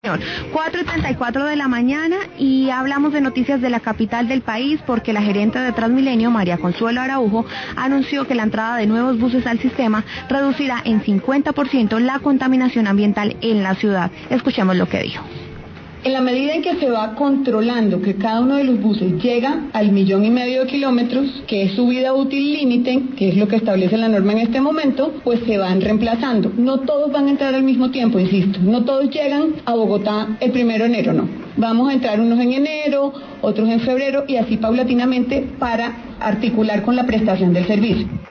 4:34 de la mañana y hablamos de noticias de la capital del país porque la gerente de Transmilenio, María Consuelo Araujo, anunció que la entrada de nuevos buses al sistema reducirá en 50% la contaminación ambiental en la ciudad. Escuchemos lo que dijo. En la medida en que se va controlando que cada uno de los buses llega al 1,5 millones de kilómetros, que es su vida útil límite, que es lo que establece la norma en este momento, pues se van reemplazando. No todos van a entrar al mismo tiempo, insisto. No todos llegan a Bogotá el 1 de enero, no. Vamos a entrar unos en enero, otros en febrero y así paulatinamente para articular con la prestación del servicio.